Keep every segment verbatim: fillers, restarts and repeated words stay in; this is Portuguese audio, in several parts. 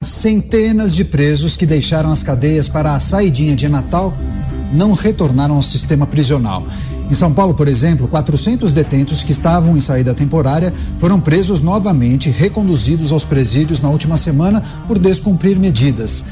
Centenas de presos que deixaram as cadeias para a saidinha de Natal não retornaram ao sistema prisional. Em São Paulo, por exemplo, quatrocentos detentos que estavam em saída temporária foram presos novamente, reconduzidos aos presídios na última semana por descumprir medidas.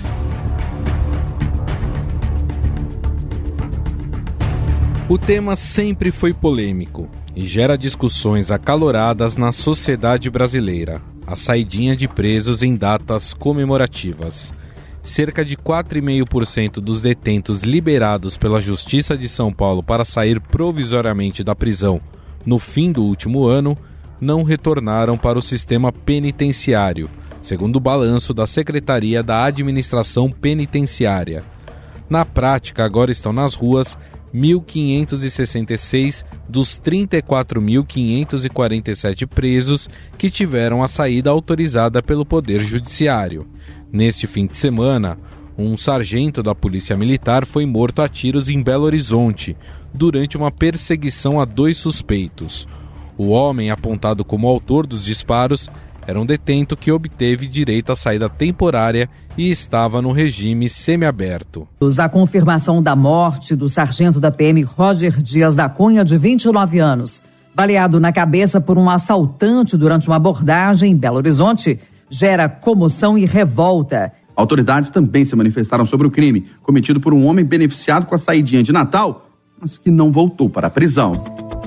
O tema sempre foi polêmico e gera discussões acaloradas na sociedade brasileira. A saidinha de presos em datas comemorativas. Cerca de quatro vírgula cinco por cento dos detentos liberados pela Justiça de São Paulo para sair provisoriamente da prisão no fim do último ano não retornaram para o sistema penitenciário, segundo o balanço da Secretaria da Administração Penitenciária. Na prática, agora estão nas ruas mil quinhentos e sessenta e seis dos trinta e quatro mil quinhentos e quarenta e sete presos que tiveram a saída autorizada pelo Poder Judiciário. Neste fim de semana, um sargento da Polícia Militar foi morto a tiros em Belo Horizonte, durante uma perseguição a dois suspeitos. O homem, apontado como autor dos disparos, era um detento que obteve direito à saída temporária e estava no regime semiaberto. A confirmação da morte do sargento da P M Roger Dias da Cunha, de vinte e nove anos, baleado na cabeça por um assaltante durante uma abordagem em Belo Horizonte, gera comoção e revolta. Autoridades também se manifestaram sobre o crime cometido por um homem beneficiado com a saidinha de Natal, mas que não voltou para a prisão.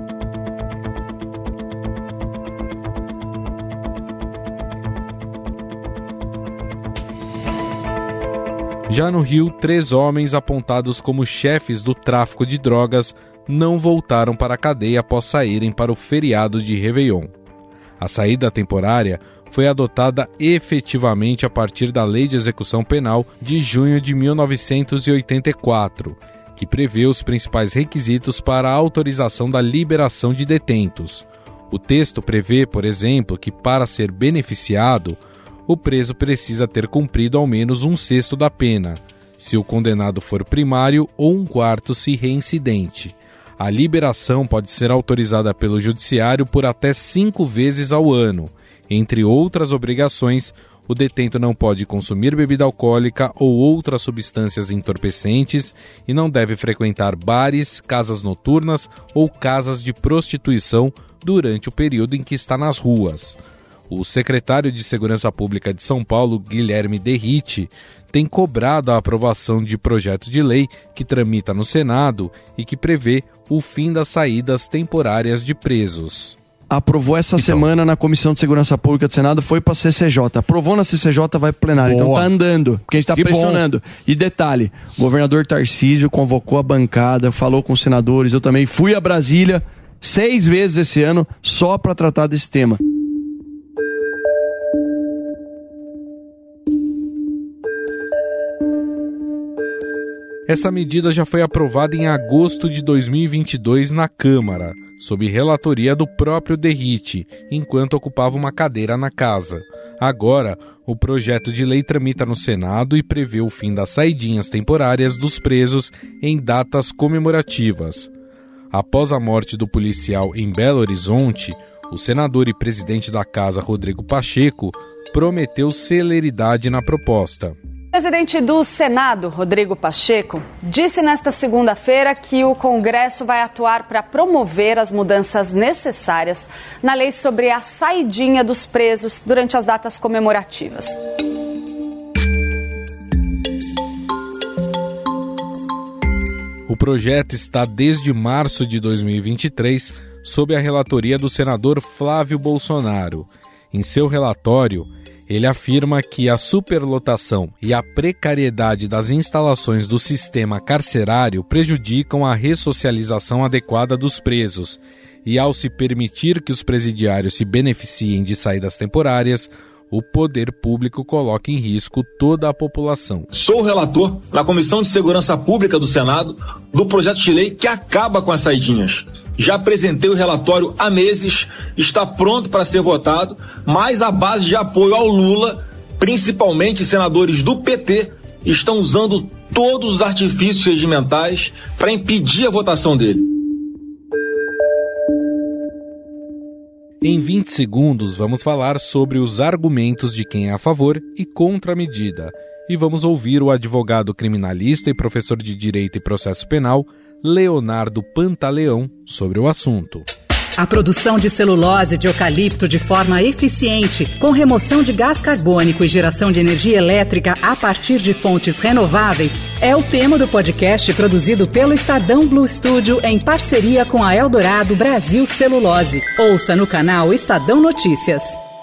Já no Rio, três homens apontados como chefes do tráfico de drogas não voltaram para a cadeia após saírem para o feriado de Réveillon. A saída temporária foi adotada efetivamente a partir da Lei de Execução Penal de junho de mil novecentos e oitenta e quatro, que prevê os principais requisitos para a autorização da liberação de detentos. O texto prevê, por exemplo, que para ser beneficiado, o preso precisa ter cumprido ao menos um sexto da pena, se o condenado for primário, ou um quarto se reincidente. A liberação pode ser autorizada pelo Judiciário por até cinco vezes ao ano. Entre outras obrigações, o detento não pode consumir bebida alcoólica ou outras substâncias entorpecentes e não deve frequentar bares, casas noturnas ou casas de prostituição durante o período em que está nas ruas. O secretário de Segurança Pública de São Paulo, Guilherme Derrite, tem cobrado a aprovação de projeto de lei que tramita no Senado e que prevê o fim das saídas temporárias de presos. Aprovou essa então. semana na Comissão de Segurança Pública do Senado, foi para a C C J. Aprovou na C C J, vai para o plenário. Boa. Então tá andando, porque a gente tá que pressionando. Bom. E detalhe, o governador Tarcísio convocou a bancada, falou com os senadores, eu também fui a Brasília seis vezes esse ano só para tratar desse tema. Essa medida já foi aprovada em agosto de dois mil e vinte e dois na Câmara, sob relatoria do próprio Derrite, enquanto ocupava uma cadeira na casa. Agora, o projeto de lei tramita no Senado e prevê o fim das saidinhas temporárias dos presos em datas comemorativas. Após a morte do policial em Belo Horizonte, o senador e presidente da Casa, Rodrigo Pacheco, prometeu celeridade na proposta. O presidente do Senado, Rodrigo Pacheco, disse nesta segunda-feira que o Congresso vai atuar para promover as mudanças necessárias na lei sobre a saidinha dos presos durante as datas comemorativas. O projeto está desde março de dois mil e vinte e três sob a relatoria do senador Flávio Bolsonaro. Em seu relatório, ele afirma que a superlotação e a precariedade das instalações do sistema carcerário prejudicam a ressocialização adequada dos presos e, ao se permitir que os presidiários se beneficiem de saídas temporárias, o poder público coloca em risco toda a população. Sou o relator na Comissão de Segurança Pública do Senado do projeto de lei que acaba com as saidinhas. Já apresentei o relatório há meses, está pronto para ser votado, mas a base de apoio ao Lula, principalmente senadores do P T, estão usando todos os artifícios regimentais para impedir a votação dele. Em vinte segundos, vamos falar sobre os argumentos de quem é a favor e contra a medida. E vamos ouvir o advogado criminalista e professor de Direito e Processo Penal, Leonardo Pantaleão, sobre o assunto. A produção de celulose de eucalipto de forma eficiente, com remoção de gás carbônico e geração de energia elétrica a partir de fontes renováveis, é o tema do podcast produzido pelo Estadão Blue Studio em parceria com a Eldorado Brasil Celulose. Ouça no canal Estadão Notícias.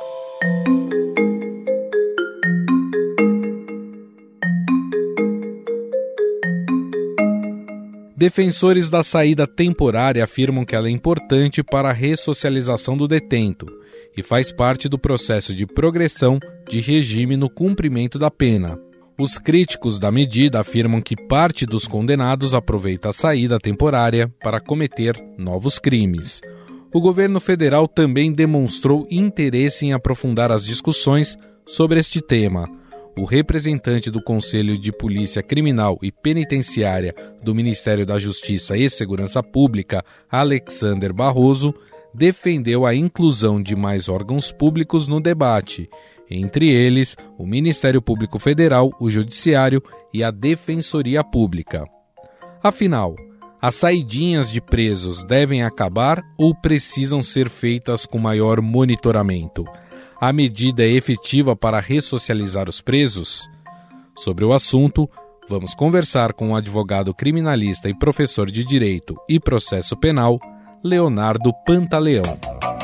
Defensores da saída temporária afirmam que ela é importante para a ressocialização do detento e faz parte do processo de progressão de regime no cumprimento da pena. Os críticos da medida afirmam que parte dos condenados aproveita a saída temporária para cometer novos crimes. O governo federal também demonstrou interesse em aprofundar as discussões sobre este tema. O representante do Conselho de Polícia Criminal e Penitenciária do Ministério da Justiça e Segurança Pública, Alexander Barroso, defendeu a inclusão de mais órgãos públicos no debate, entre eles o Ministério Público Federal, o Judiciário e a Defensoria Pública. Afinal, as saidinhas de presos devem acabar ou precisam ser feitas com maior monitoramento? A medida é efetiva para ressocializar os presos? Sobre o assunto, vamos conversar com o advogado criminalista e professor de Direito e Processo Penal, Leonardo Pantaleão.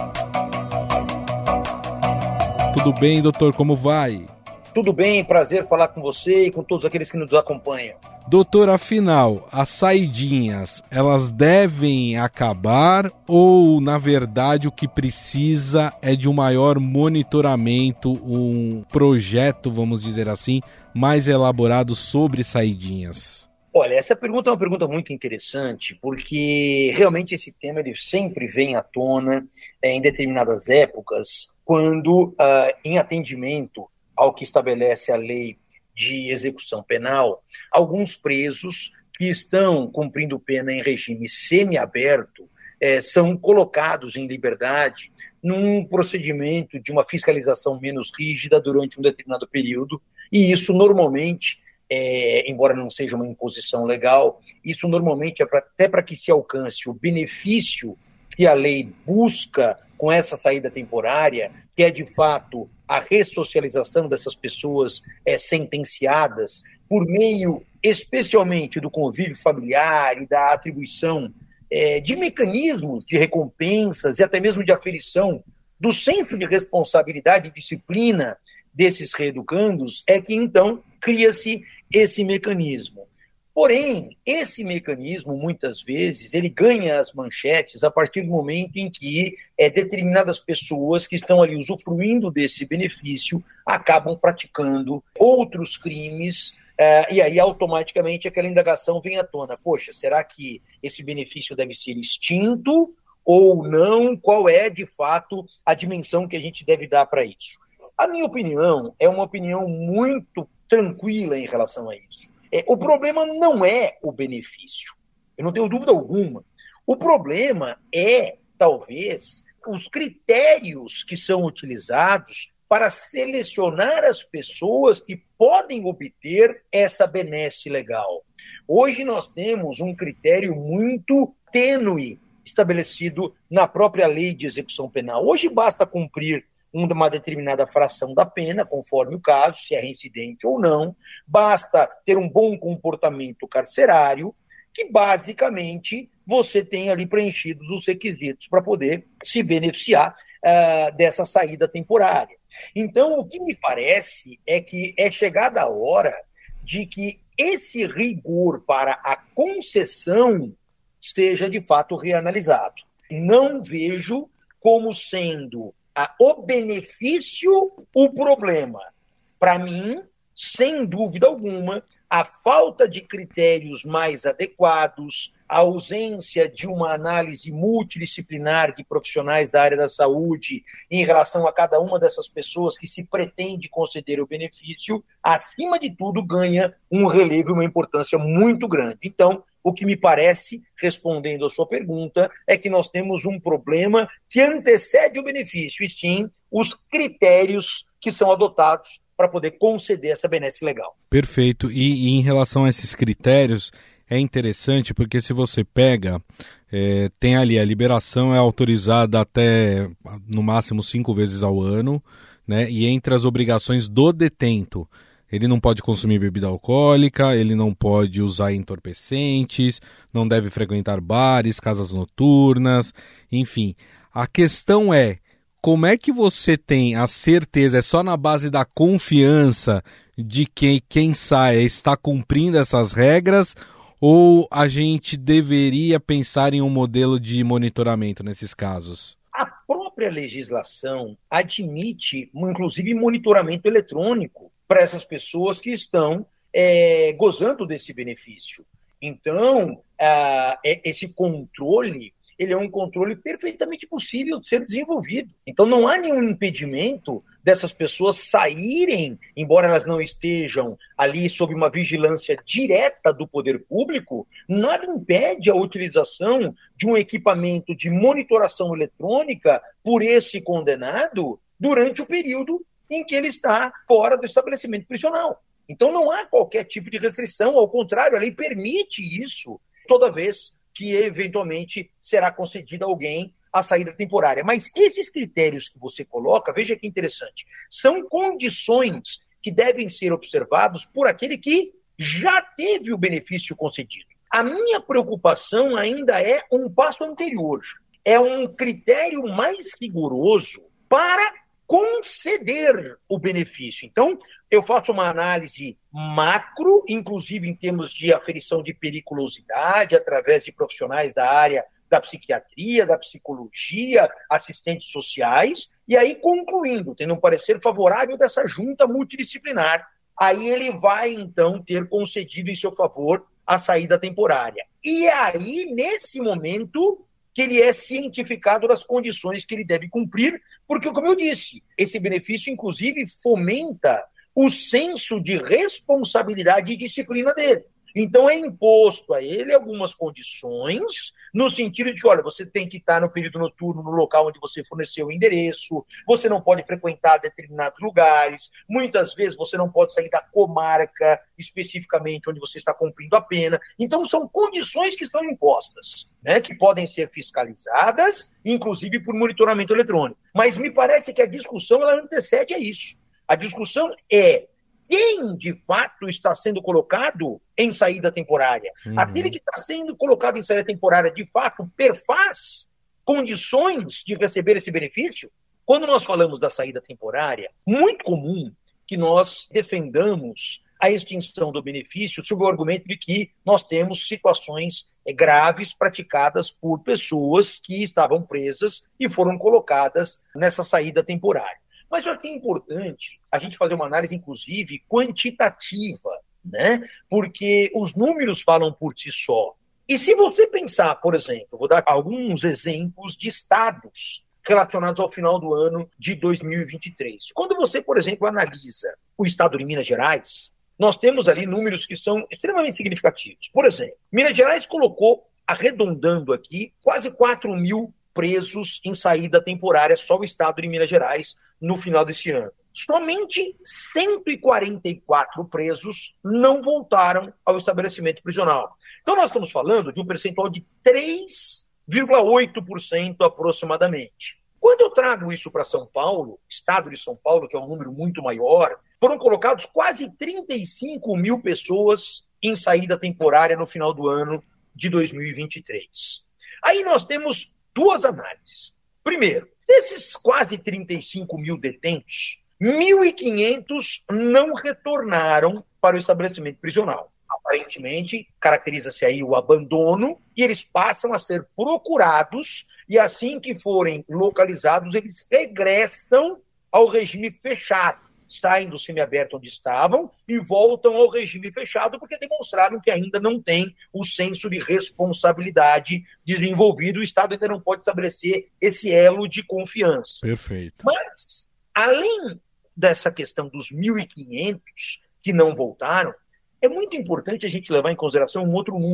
Tudo bem, doutor? Como vai? Tudo bem, prazer falar com você e com todos aqueles que nos acompanham. Doutor, afinal, as saidinhas, elas devem acabar ou, na verdade, o que precisa é de um maior monitoramento, um projeto, vamos dizer assim, mais elaborado sobre saidinhas? Olha, essa pergunta é uma pergunta muito interessante, porque realmente esse tema ele sempre vem à tona é, em determinadas épocas, quando, uh, em atendimento ao que estabelece a lei de execução penal, alguns presos que estão cumprindo pena em regime semiaberto eh, são colocados em liberdade num procedimento de uma fiscalização menos rígida durante um determinado período, e isso normalmente, eh, embora não seja uma imposição legal, isso normalmente é pra, até para que se alcance o benefício que a lei busca com essa saída temporária, que é de fato a ressocialização dessas pessoas é, sentenciadas por meio, especialmente, do convívio familiar e da atribuição é, de mecanismos de recompensas e até mesmo de aferição do senso de responsabilidade e disciplina desses reeducandos, é que, então, cria-se esse mecanismo. Porém, esse mecanismo, muitas vezes, ele ganha as manchetes a partir do momento em que é, determinadas pessoas que estão ali usufruindo desse benefício acabam praticando outros crimes, é, e aí automaticamente aquela indagação vem à tona. Poxa, será que esse benefício deve ser extinto ou não? Qual é, de fato, a dimensão que a gente deve dar para isso? A minha opinião é uma opinião muito tranquila em relação a isso. É, o problema não é o benefício, eu não tenho dúvida alguma. O problema é, talvez, os critérios que são utilizados para selecionar as pessoas que podem obter essa benesse legal. Hoje nós temos um critério muito tênue estabelecido na própria lei de execução penal. Hoje basta cumprir uma determinada fração da pena, conforme o caso, se é reincidente ou não, basta ter um bom comportamento carcerário, que basicamente você tem ali preenchidos os requisitos para poder se beneficiar uh, dessa saída temporária. Então, o que me parece é que é chegada a hora de que esse rigor para a concessão seja de fato reanalisado. Não vejo como sendo a, o benefício o problema. Para mim, sem dúvida alguma, a falta de critérios mais adequados, a ausência de uma análise multidisciplinar de profissionais da área da saúde em relação a cada uma dessas pessoas que se pretende conceder o benefício, acima de tudo, ganha um relevo e uma importância muito grande. Então, O que me parece, respondendo a sua pergunta, é que nós temos um problema que antecede o benefício, e sim os critérios que são adotados para poder conceder essa benesse legal. Perfeito. E, e em relação a esses critérios, é interessante porque se você pega, é, tem ali a liberação é autorizada até no máximo cinco vezes ao ano, né? E entre as obrigações do detento, ele não pode consumir bebida alcoólica, ele não pode usar entorpecentes, não deve frequentar bares, casas noturnas, enfim. A questão é, como é que você tem a certeza, é só na base da confiança de que quem sai está cumprindo essas regras, ou a gente deveria pensar em um modelo de monitoramento nesses casos? A própria legislação admite, inclusive, monitoramento eletrônico para essas pessoas que estão é, gozando desse benefício. Então, ah, esse controle, ele é um controle perfeitamente possível de ser desenvolvido. Então, não há nenhum impedimento dessas pessoas saírem, embora elas não estejam ali sob uma vigilância direta do poder público, nada impede a utilização de um equipamento de monitoração eletrônica por esse condenado durante o período em que ele está fora do estabelecimento prisional. Então não há qualquer tipo de restrição, ao contrário, a lei permite isso toda vez que eventualmente será concedida a alguém a saída temporária. Mas esses critérios que você coloca, veja que interessante, são condições que devem ser observados por aquele que já teve o benefício concedido. A minha preocupação ainda é um passo anterior, é um critério mais rigoroso para conceder o benefício. Então, eu faço uma análise macro, inclusive em termos de aferição de periculosidade, através de profissionais da área da psiquiatria, da psicologia, assistentes sociais, e aí concluindo, tendo um parecer favorável dessa junta multidisciplinar, aí ele vai, então, ter concedido em seu favor a saída temporária. E aí, nesse momento, que ele é cientificado das condições que ele deve cumprir, porque, como eu disse, esse benefício, inclusive, fomenta o senso de responsabilidade e disciplina dele. Então, é imposto a ele algumas condições, no sentido de que, olha, você tem que estar no período noturno no local onde você forneceu o endereço, você não pode frequentar determinados lugares, muitas vezes você não pode sair da comarca especificamente onde você está cumprindo a pena. Então, são condições que estão impostas, né, que podem ser fiscalizadas, inclusive por monitoramento eletrônico. Mas me parece que a discussão ela antecede a isso. A discussão é quem, de fato, está sendo colocado em saída temporária. Uhum. Aquele que está sendo colocado em saída temporária, de fato, perfaz condições de receber esse benefício? Quando nós falamos da saída temporária, muito comum que nós defendamos a extinção do benefício sob o argumento de que nós temos situações graves praticadas por pessoas que estavam presas e foram colocadas nessa saída temporária. Mas eu acho que é importante a gente fazer uma análise, inclusive, quantitativa, né? Porque os números falam por si só. E se você pensar, por exemplo, vou dar alguns exemplos de estados relacionados ao final do ano de dois mil e vinte e três. Quando você, por exemplo, analisa o estado de Minas Gerais, nós temos ali números que são extremamente significativos. Por exemplo, Minas Gerais colocou, arredondando aqui, quase quatro mil presos em saída temporária, só o estado de Minas Gerais, no final desse ano. Somente cento e quarenta e quatro presos não voltaram ao estabelecimento prisional. Então nós estamos falando de um percentual de três vírgula oito por cento aproximadamente. Quando eu trago isso para São Paulo, estado de São Paulo, que é um número muito maior, foram colocados quase trinta e cinco mil pessoas em saída temporária no final do ano de dois mil e vinte e três. Aí nós temos duas análises. Primeiro, desses quase trinta e cinco mil detentos, mil e quinhentos não retornaram para o estabelecimento prisional. Aparentemente, caracteriza-se aí o abandono e eles passam a ser procurados e assim que forem localizados, eles regressam ao regime fechado. Saem do semiaberto onde estavam e voltam ao regime fechado porque demonstraram que ainda não tem o senso de responsabilidade desenvolvido. O Estado ainda não pode estabelecer esse elo de confiança. Perfeito. Mas, além dessa questão dos mil e quinhentos que não voltaram, é muito importante a gente levar em consideração um outro número.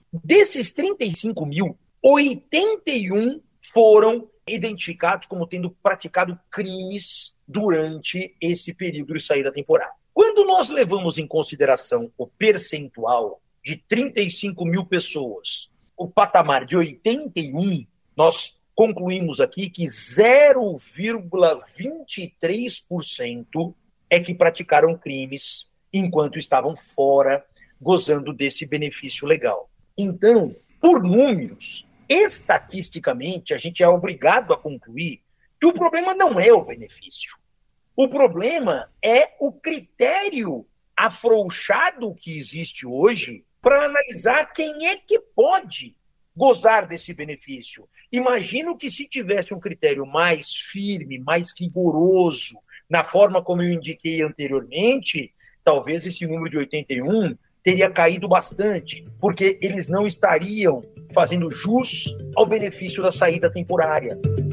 Desses trinta e cinco mil, oitenta e um foram identificados como tendo praticado crimes durante esse período de saída temporária. Quando nós levamos em consideração o percentual de trinta e cinco mil pessoas, o patamar de oitenta e um, nós concluímos aqui que zero vírgula vinte e três por cento é que praticaram crimes enquanto estavam fora, gozando desse benefício legal. Então, por números, estatisticamente, a gente é obrigado a concluir que o problema não é o benefício. O problema é o critério afrouxado que existe hoje para analisar quem é que pode gozar desse benefício. Imagino que se tivesse um critério mais firme, mais rigoroso, na forma como eu indiquei anteriormente, talvez esse número de oitenta e um teria caído bastante, porque eles não estariam fazendo jus ao benefício da saída temporária.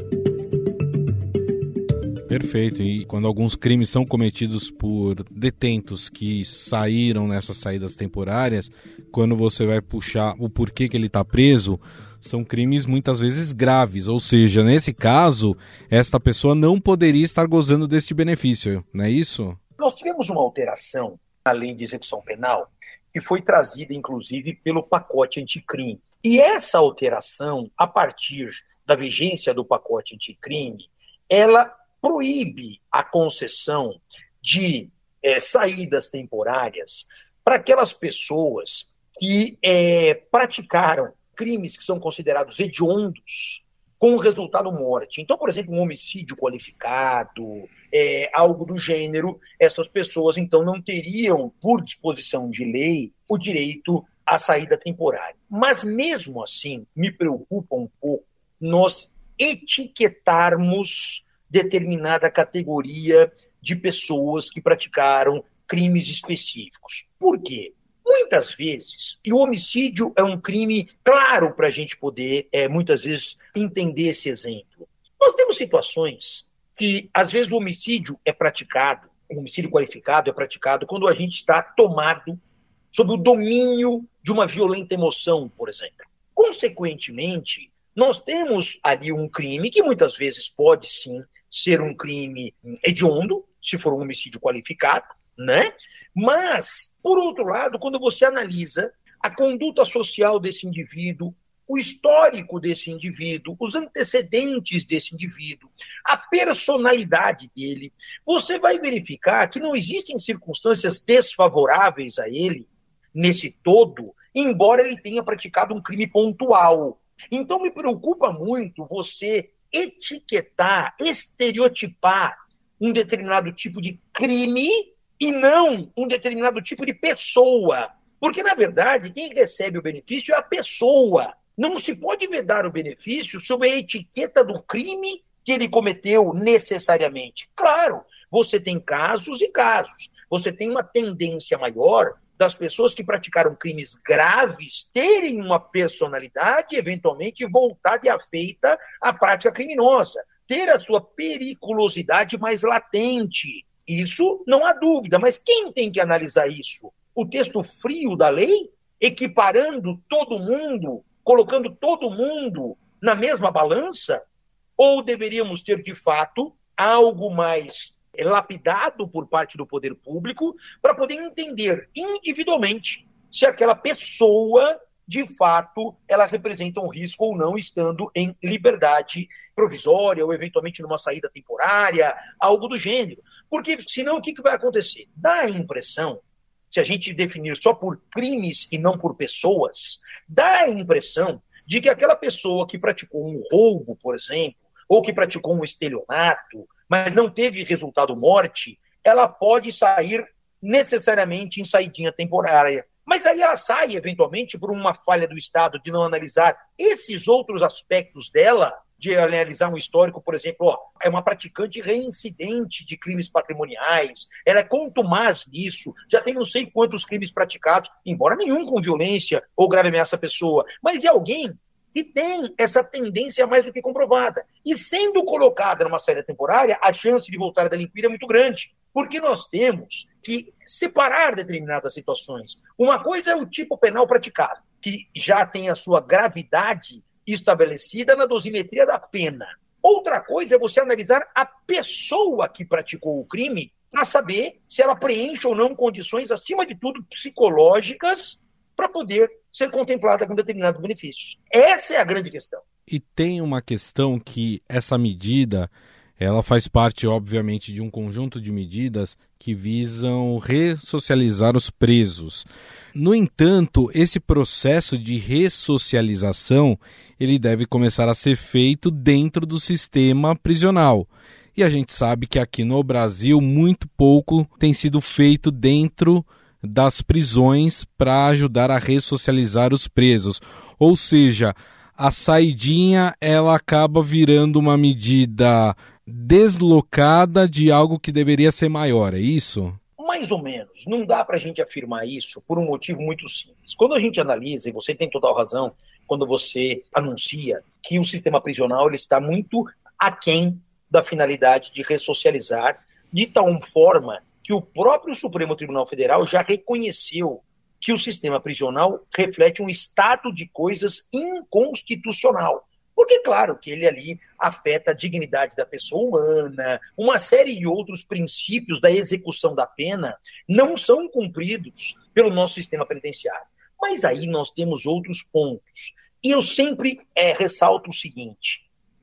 Perfeito. E quando alguns crimes são cometidos por detentos que saíram nessas saídas temporárias, quando você vai puxar o porquê que ele está preso, são crimes muitas vezes graves. Ou seja, nesse caso, esta pessoa não poderia estar gozando deste benefício, não é isso? Nós tivemos uma alteração na lei de execução penal que foi trazida, inclusive, pelo pacote anticrime. E essa alteração, a partir da vigência do pacote anticrime, ela proíbe a concessão de é, saídas temporárias para aquelas pessoas que é, praticaram crimes que são considerados hediondos com resultado morte. Então, por exemplo, um homicídio qualificado, é, algo do gênero, essas pessoas, então, não teriam, por disposição de lei, o direito à saída temporária. Mas, mesmo assim, me preocupa um pouco nós etiquetarmos determinada categoria de pessoas que praticaram crimes específicos. Por quê? Muitas vezes, e o homicídio é um crime claro para a gente poder, é, muitas vezes, entender esse exemplo. Nós temos situações que, às vezes, o homicídio é praticado, o homicídio qualificado é praticado quando a gente está tomado sob o domínio de uma violenta emoção, por exemplo. Consequentemente, nós temos ali um crime que muitas vezes pode, sim, ser um crime hediondo, se for um homicídio qualificado, né? Mas, por outro lado, quando você analisa a conduta social desse indivíduo, o histórico desse indivíduo, os antecedentes desse indivíduo, a personalidade dele, você vai verificar que não existem circunstâncias desfavoráveis a ele, nesse todo, embora ele tenha praticado um crime pontual. Então, me preocupa muito você etiquetar, estereotipar um determinado tipo de crime e não um determinado tipo de pessoa. Porque, na verdade, quem recebe o benefício é a pessoa. Não se pode vedar o benefício sob a etiqueta do crime que ele cometeu necessariamente. Claro, você tem casos e casos. Você tem uma tendência maior das pessoas que praticaram crimes graves terem uma personalidade eventualmente voltada e afeita à prática criminosa, ter a sua periculosidade mais latente. Isso não há dúvida, mas quem tem que analisar isso? O texto frio da lei, equiparando todo mundo, colocando todo mundo na mesma balança? Ou deveríamos ter, de fato, algo mais lapidado por parte do poder público para poder entender individualmente se aquela pessoa, de fato, ela representa um risco ou não, estando em liberdade provisória ou eventualmente numa saída temporária, algo do gênero. Porque senão o que vai acontecer? Dá a impressão, se a gente definir só por crimes e não por pessoas, dá a impressão de que aquela pessoa que praticou um roubo, por exemplo, ou que praticou um estelionato, mas não teve resultado morte, ela pode sair necessariamente em saidinha temporária. Mas aí ela sai, eventualmente, por uma falha do Estado de não analisar esses outros aspectos dela, de analisar um histórico, por exemplo, ó, é uma praticante reincidente de crimes patrimoniais, ela é contumaz nisso, já tem não sei quantos crimes praticados, embora nenhum com violência ou grave ameaça à pessoa, mas é alguém que tem essa tendência mais do que comprovada. E sendo colocada numa saída temporária, a chance de voltar a delinquir é muito grande. Porque nós temos que separar determinadas situações. Uma coisa é o tipo penal praticado, que já tem a sua gravidade estabelecida na dosimetria da pena. Outra coisa é você analisar a pessoa que praticou o crime para saber se ela preenche ou não condições, acima de tudo, psicológicas, para poder ser contemplada com determinados benefícios. Essa é a grande questão. E tem uma questão que essa medida, ela faz parte, obviamente, de um conjunto de medidas que visam ressocializar os presos. No entanto, esse processo de ressocialização, ele deve começar a ser feito dentro do sistema prisional. E a gente sabe que aqui no Brasil, muito pouco tem sido feito dentro das prisões para ajudar a ressocializar os presos. Ou seja, a saidinha, ela acaba virando uma medida deslocada de algo que deveria ser maior, é isso? Mais ou menos. Não dá para a gente afirmar isso por um motivo muito simples. Quando a gente analisa, e você tem total razão, quando você anuncia que o sistema prisional ele está muito aquém da finalidade de ressocializar, de tal forma que o próprio Supremo Tribunal Federal já reconheceu que o sistema prisional reflete um estado de coisas inconstitucional. Porque, claro, que ele ali afeta a dignidade da pessoa humana, uma série de outros princípios da execução da pena não são cumpridos pelo nosso sistema penitenciário. Mas aí nós temos outros pontos. E eu sempre é, ressalto o seguinte,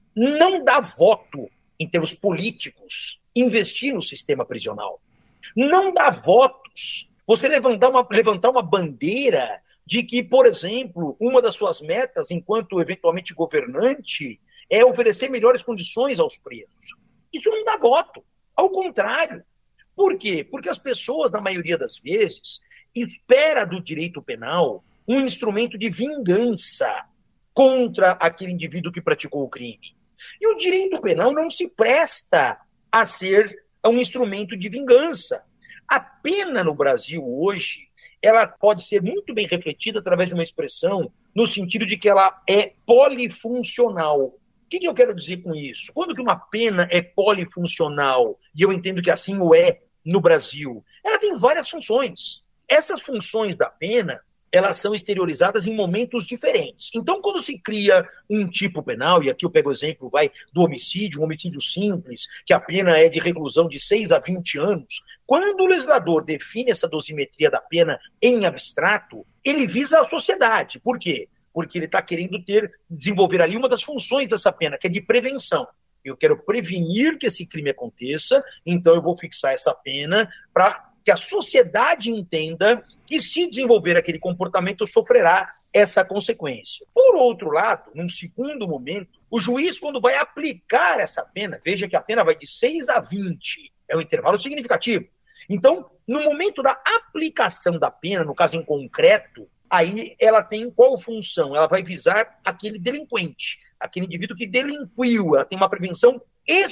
não dá voto, em termos políticos, investir no sistema prisional. Não dá votos você levantar uma, levantar uma bandeira de que, por exemplo, uma das suas metas, enquanto eventualmente governante, é oferecer melhores condições aos presos. Isso não dá voto. Ao contrário. Por quê? Porque as pessoas, na maioria das vezes, esperam do direito penal um instrumento de vingança contra aquele indivíduo que praticou o crime. E o direito penal não se presta a ser um instrumento de vingança. A pena no Brasil hoje, ela pode ser muito bem refletida através de uma expressão no sentido de que ela é polifuncional. O que, que eu quero dizer com isso? Quando que uma pena é polifuncional, e eu entendo que assim o é no Brasil, ela tem várias funções. Essas funções da pena, elas são exteriorizadas em momentos diferentes. Então, quando se cria um tipo penal, e aqui eu pego o exemplo vai, do homicídio, um homicídio simples, que a pena é de reclusão de seis a vinte anos, quando o legislador define essa dosimetria da pena em abstrato, ele visa a sociedade. Por quê? Porque ele está querendo ter, desenvolver ali uma das funções dessa pena, que é de prevenção. Eu quero prevenir que esse crime aconteça, então eu vou fixar essa pena para que a sociedade entenda que se desenvolver aquele comportamento sofrerá essa consequência. Por outro lado, num segundo momento, o juiz, quando vai aplicar essa pena, veja que a pena vai de seis a vinte, é um intervalo significativo. Então, no momento da aplicação da pena, no caso em concreto, aí ela tem qual função? Ela vai visar aquele delinquente, aquele indivíduo que delinquiu, ela tem uma prevenção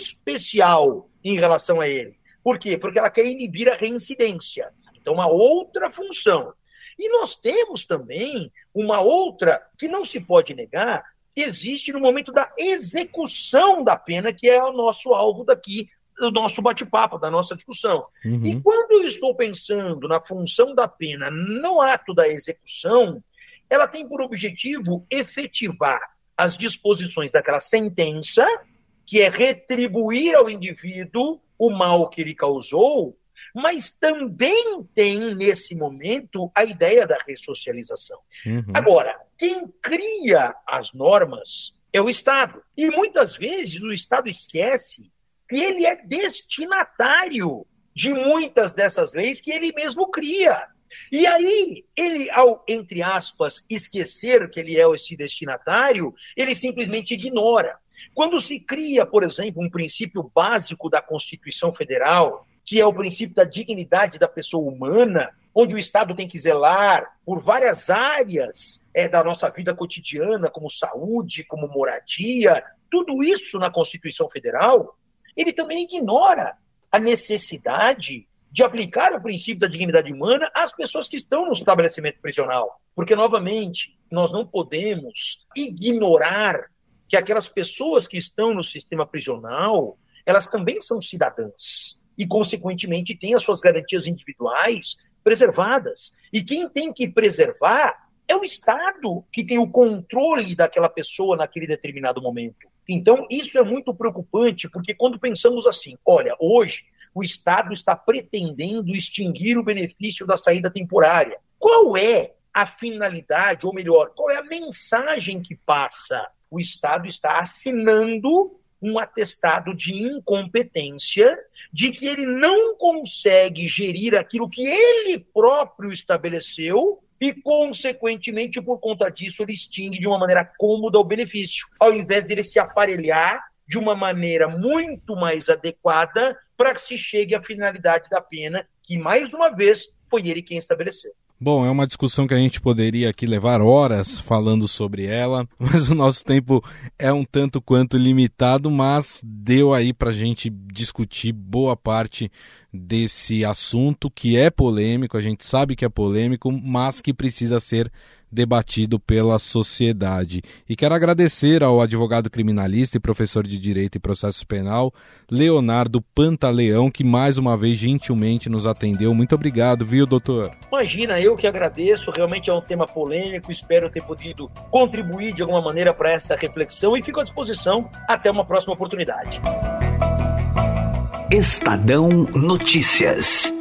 especial em relação a ele. Por quê? Porque ela quer inibir a reincidência. Então, uma outra função. E nós temos também uma outra que não se pode negar, que existe no momento da execução da pena, que é o nosso alvo daqui, do nosso bate-papo, da nossa discussão. Uhum. E quando eu estou pensando na função da pena no ato da execução, ela tem por objetivo efetivar as disposições daquela sentença, que é retribuir ao indivíduo o mal que ele causou, mas também tem, nesse momento, a ideia da ressocialização. Uhum. Agora, quem cria as normas é o Estado. E muitas vezes o Estado esquece que ele é destinatário de muitas dessas leis que ele mesmo cria. E aí, ele, ao, entre aspas, esquecer que ele é esse destinatário, ele simplesmente ignora. Quando se cria, por exemplo, um princípio básico da Constituição Federal, que é o princípio da dignidade da pessoa humana, onde o Estado tem que zelar por várias áreas é, da nossa vida cotidiana, como saúde, como moradia, tudo isso na Constituição Federal, ele também ignora a necessidade de aplicar o princípio da dignidade humana às pessoas que estão no estabelecimento prisional. Porque, novamente, nós não podemos ignorar que aquelas pessoas que estão no sistema prisional, elas também são cidadãs e, consequentemente, têm as suas garantias individuais preservadas. E quem tem que preservar é o Estado que tem o controle daquela pessoa naquele determinado momento. Então, isso é muito preocupante, porque quando pensamos assim, olha, hoje o Estado está pretendendo extinguir o benefício da saída temporária. Qual é a finalidade, ou melhor, qual é a mensagem que passa? O Estado está assinando um atestado de incompetência, de que ele não consegue gerir aquilo que ele próprio estabeleceu e, consequentemente, por conta disso, ele extingue de uma maneira cômoda o benefício, ao invés de ele se aparelhar de uma maneira muito mais adequada para que se chegue à finalidade da pena, que, mais uma vez, foi ele quem estabeleceu. Bom, é uma discussão que a gente poderia aqui levar horas falando sobre ela, mas o nosso tempo é um tanto quanto limitado, mas deu aí pra gente discutir boa parte desse assunto que é polêmico, a gente sabe que é polêmico, mas que precisa ser debatido pela sociedade. E quero agradecer ao advogado criminalista e professor de Direito e Processo Penal, Leonardo Pantaleão, que mais uma vez gentilmente nos atendeu. Muito obrigado, viu, doutor? Imagina, eu que agradeço, realmente é um tema polêmico, espero ter podido contribuir de alguma maneira para essa reflexão e fico à disposição até uma próxima oportunidade. Estadão Notícias.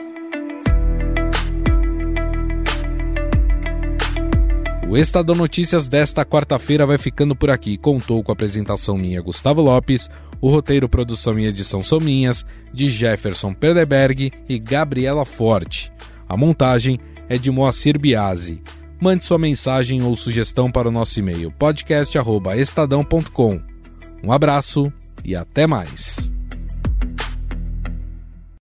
O Estadão Notícias desta quarta-feira vai ficando por aqui. Contou com a apresentação minha, Gustavo Lopes, o roteiro, produção e edição são minhas, de Jefferson Perleberg e Gabriela Forte. A montagem é de Moacir Biasi. Mande sua mensagem ou sugestão para o nosso e-mail podcast arroba estadão ponto com. Um abraço e até mais.